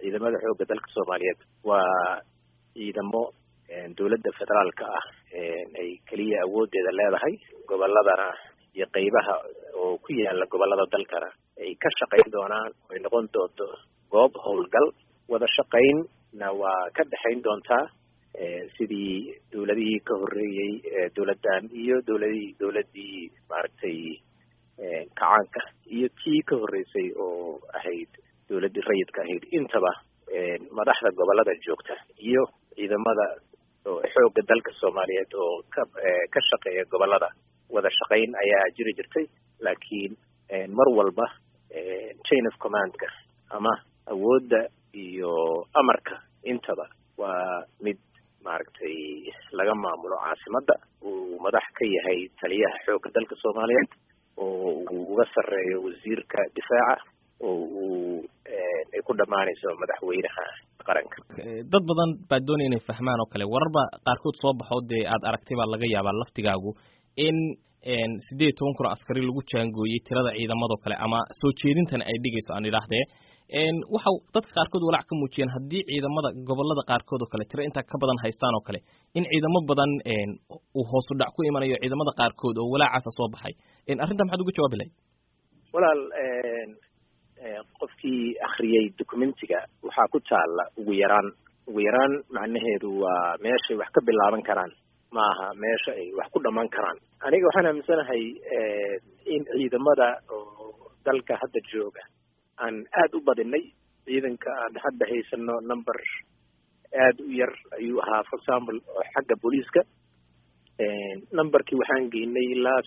ciidamada xoogga dalka Soomaaliyeed waa ciidamo dawladda federaalka ah ay kaliya awoodeeda leedahay goboladana iyo qaybaha oo ku yaala gobolada dalkana ay ka shaqayn doonaan oo noqon doonto goob howlgal wada shaqaynna waa ka dhaxayn doontaa sidii dawladihii ka horreeyay dawladdan iyo dawladdii maaragtay kacaanka iyo tii ka horreysay oo ahayd dawladdii rayidka ahayd intaba madaxda gobolada joogta iyo ciidamada xoogga dalka Soomaaliyeed oo ka shaqeeya gobolada wada shaqayn ayaa jiri jirtay laakiin mar walba chain of command-ka ama awoodda iyo amarka intaba waa mid maaragtay laga maamulo caasimadda uu madax ka yahay taliyaha xoogga dalka Soomaaliyeed oo uu uga sarreeyo wasiirka difaaca oo uu ay ku dhamaanayso madaxweynaha qaranka. dad badan baa doonaya inay fahmaan oo kale wararba qaarkood soo baxo dee aad aragtay baa laga yaabaa laftigaagu in 18 kun askari lagu jaangooyay tirada ciidamadoo kale ama soo jeedintan ay dhigayso aan idhaahdee waxa dadka qaarkood walaac ka muujiyeen haddii ciidamada gobolada qaarkood oo kale tiro inta ka badan haystaan oo kale in ciidamo badan uu hoos u dhac ku imanayo ciidamada qaarkood oo walaacaasa soo baxay arrinta maxaad uga jawaabi lahayd? walaal qofkii akhriyay documentiga waxaa ku taala ugu yaraan macnaheedu waa meeshay wax ka bilaaban karaan maaha meesha ay wax ku dhamaan karaan. aniga waxaan aaminsanahay in ciidamada oo dalka hadda jooga aan aad u badinay ciidanka aan hadda haysano number aad u yar ayuu ahaa for example xagga booliiska numberkii waxaan geynay ilaa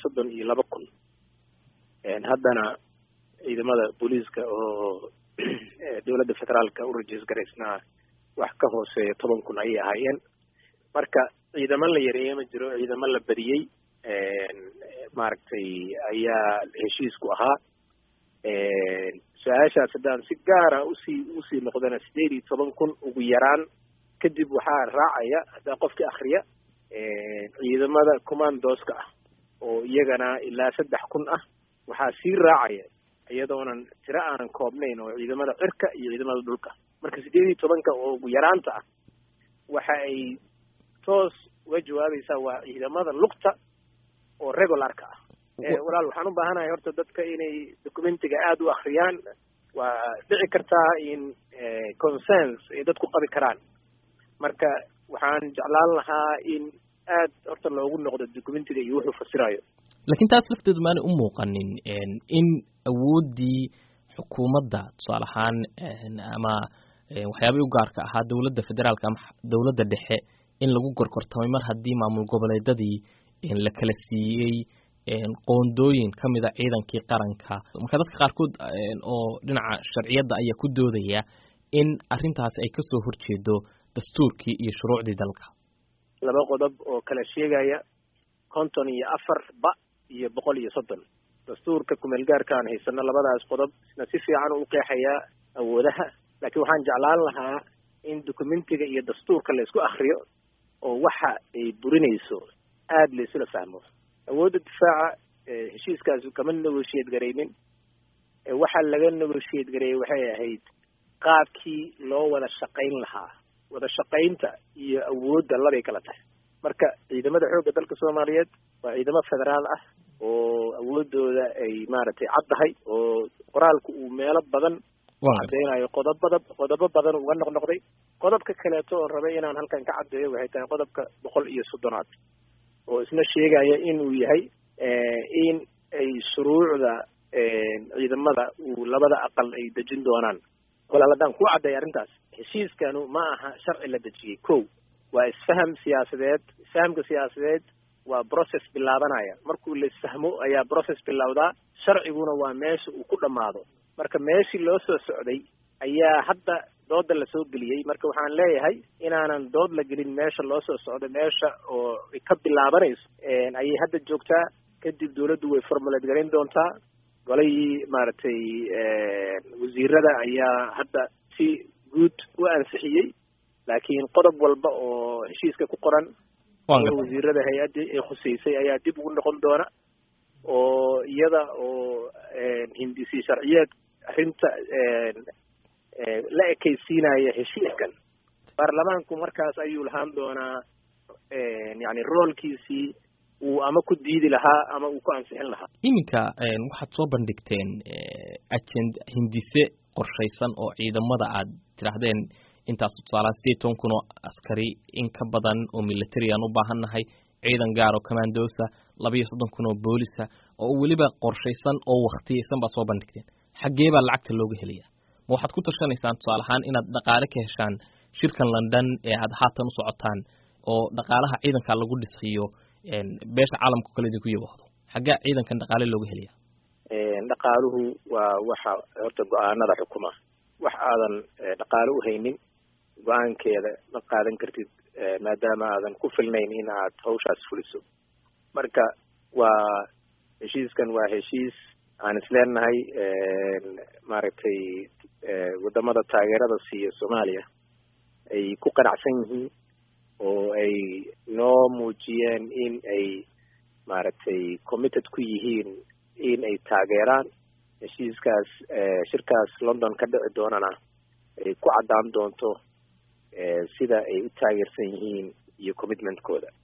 32,000 haddana ciidamada booliiska oo dawladda federaalka u rajiisgaraysnaa wax ka hooseeya 10,000 ayay ahaayeen. marka ciidamo la yareeyay ma jiro, ciidamo la badiyey maaragtay ayaa heshiisku ahaa. su-aashaas haddaan si gaara usii noqdana 18,000 ugu yaraan kadib waxaa raacaya haddaa qofkii akhriya ciidamada commandoska ah oo iyagana ilaa 3,000 ah waxaa sii raacaya iyadoonan tiro aanan koobnayn oo ciidamada cirka iyo ciidamada dhulka. marka 18,000 oo ugu yaraanta ah waxa ay toos uga jawaabaysaa waa ciidamada lugta oo regularka ah. walaal waxaan u baahanahay horta dadka inay documentiga aad u akhriyaan. waa dhici kartaa in consensus ay dadku qabi karaan. marka waxaan jeclaan lahaa in aad horta loogu noqdo documentiga iyo wuxuu fasirayo. laakiin taas lafteedu maana u muuqanin in awooddii xukuumadda tusaale ahaan ama waxyaabihii u gaarka ahaa dawladda federaalka ama dawladda dhexe in lagu gorgortamay mar haddii maamul goboleedadii la kala siiyey qoondooyin ka mid a ciidankii qaranka. marka dadka qaarkood oo dhinaca sharciyadda ayaa ku doodaya in arrintaas ay ka soo horjeedo dastuurkii iyo shuruucdii dalka. 2 qodob oo kala sheegaya 54 ba iyo 130 dastuurka kumeel gaarkaan haysano labadaas qodob isna si fiican u qeexaya awoodaha. laakiin waxaan jeclaan lahaa in documentiga iyo dastuurka la isku akhriyo oo waxa ay burinayso aad la isla fahmo. awoodda difaaca heshiiskaas kama negotiate garaynin. waxa laga negotiate gareeyay waxay ahayd qaabkii loo wada shaqayn lahaa. wada shaqaynta iyo awoodda labay kala tahay. marka ciidamada xoogga dalka Soomaaliyeed waa ciidamo federaal ah oo awoodooda ay maaragtay caddahay oo qoraalku uu meelo badan cadeynayo qodobo badan uga noqnoqday. qodobka kaleeto oo rabay inaan halkan ka caddeeyo waxay tahay qodobka 130 oo isna sheegaya inuu yahay in ay shuruucda ciidamada uu labada aqal ay dejin doonaan. walaal haddaan ku caddeeyo arrintaas heshiiskanu ma aha sharci la dejiyey. waa isfaham siyaasadeed. isfahamka siyaasadeed waa process bilaabanaya. markuu la isfahmo ayaa process bilowdaa. sharciguna waa meesha uu ku dhammaado. marka meeshii loo soo socday ayaa hadda dooda la soo geliyey. marka waxaan leeyahay inaanan dood la gelin meesha loo soo socdo. meesha oo ka bilaabanayso ayay hadda joogtaa. kadib dawladdu way formulate garin doontaa. golihii maaragtay wasiirada ayaa hadda si guud u ansixiyey. laakiin qodob walba oo heshiiska ku qoran wasiirada hay-addii ay khuseysay ayaa dib ugu noqon doona oo iyada oo hindisi sharciyeed arrinta la ekaysiinaya heshiiskan baarlamaanku markaas ayuu lahaan doonaa yani roolkiisii uu ama ku diidi lahaa ama uu ku ansixin lahaa. iminka waxaad soo bandhigteen hindise qorshaysan oo ciidamada aad tidhaahdeen intaas tusaalaha 18 kun oo askari in ka badan oo military aan u baahannahay, ciidan gaar oo commandosa 32 kun oo boolisa oo weliba qorshaysan oo waqtiyeysan baa soo bandhigteen. xaggee baa lacagta looga helayaa? ma waxaad ku tashanaysaan tusaale ahaan inaad dhaqaale ka heshaan shirkan London ee aad haatan u socotaan oo dhaqaalaha ciidanka lagu dhisiyo beesha caalamka kale idinku yabahdo? xaggaa ciidankan dhaqaale looga helayaa? dhaqaaluhu waa waxa horta go'aanada xukuma. wax aadan dhaqaale u haynin go'aankeeda ma qaadan kartid maadaama aadan ku filnayn in aad hawshaas fuliso. marka waa heshiiskan waa heshiis aan isleenahay maaragtay wadamada taageerada siiya Soomaaliya ay ku qanacsan yihiin oo ay noo muujiyeen in ay maaragtay committed ku yihiin in ay taageeraan heshiiskaas. shirkaas London ka dhici doonana ay ku caddaan doonto sida ay u taageersan yihiin iyo commitmentkooda.